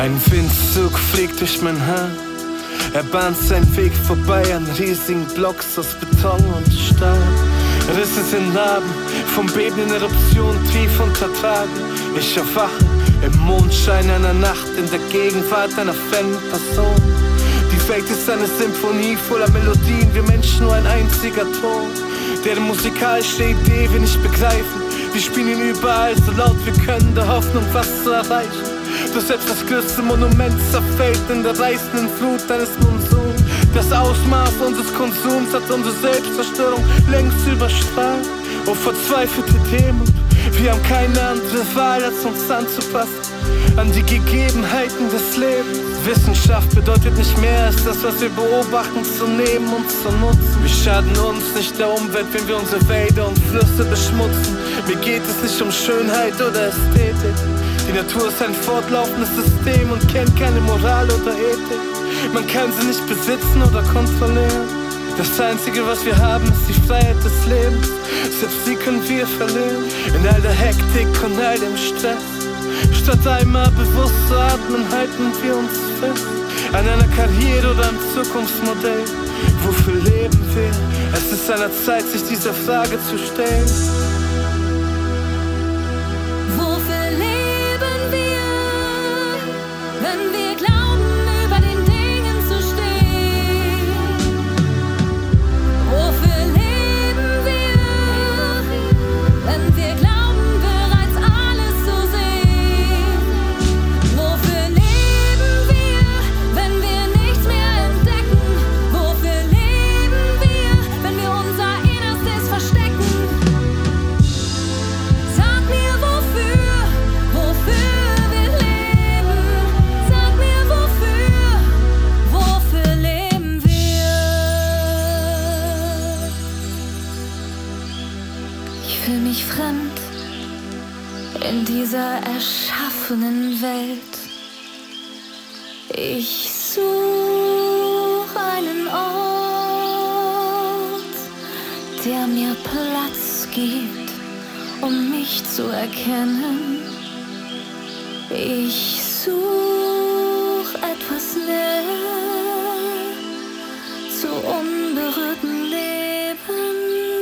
Ein Windzug fliegt durch mein Haar. Er bahnt seinen Weg vorbei an riesigen Blocks aus Beton und Stahl. Risse sind Narben, vom Beben in Eruption tief untertragen. Ich erwache im Mondschein einer Nacht, in der Gegenwart einer fremden Person. Die Welt ist eine Symphonie voller Melodien, wir Menschen nur ein einziger Ton. Deren musikalische Idee wir nicht begreifen. Wir spielen ihn überall so laut wir können, der Hoffnung was zu erreichen. Doch selbst das größte Monument zerfällt in der reißenden Flut eines Monsuns. Das Ausmaß unseres Konsums hat unsere Selbstzerstörung längst überstrahlt. Oh verzweifelte Demut, wir haben keine andere Wahl, als uns anzupassen an die Gegebenheiten des Lebens. Wissenschaft bedeutet nicht mehr als das, was wir beobachten, zu nehmen und zu nutzen. Wir schaden uns, nicht der Umwelt, wenn wir unsere Wälder und Flüsse beschmutzen. Mir geht es nicht um Schönheit oder Ästhetik. Die Natur ist ein fortlaufendes System und kennt keine Moral oder Ethik. Man kann sie nicht besitzen oder kontrollieren. Das Einzige, was wir haben, ist die Freiheit des Lebens. Selbst sie können wir verlieren, in all der Hektik und all dem Stress. Statt einmal bewusst zu atmen, halten wir uns fest an einer Karriere oder einem Zukunftsmodell. Wofür leben wir? Es ist an der Zeit, sich dieser Frage zu stellen. Wofür leben wir, wenn wir glauben, über den Dingen zu stehen? Wofür leben wir, wenn wir glauben, bereits alles zu sehen? Wofür leben wir, wenn wir nichts mehr entdecken? Wofür leben wir, wenn wir unser Innerstes verstecken? Sag mir wofür wir leben. Sag mir wofür leben wir? Ich fühl mich fremd in dieser erschaffenen Welt. Ich such einen Ort, der mir Platz gibt, um mich zu erkennen. Ich such etwas Nähe zu unberührtem Leben.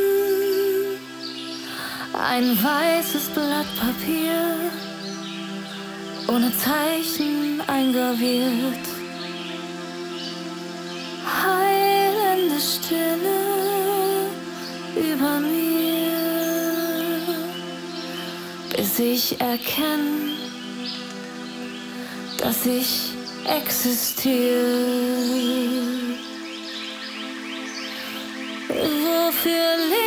Ein weißes Blatt Papier, ohne Zeichen eingraviert. Heilende Stille über mir, bis ich erkenne, dass ich existiere. Wofür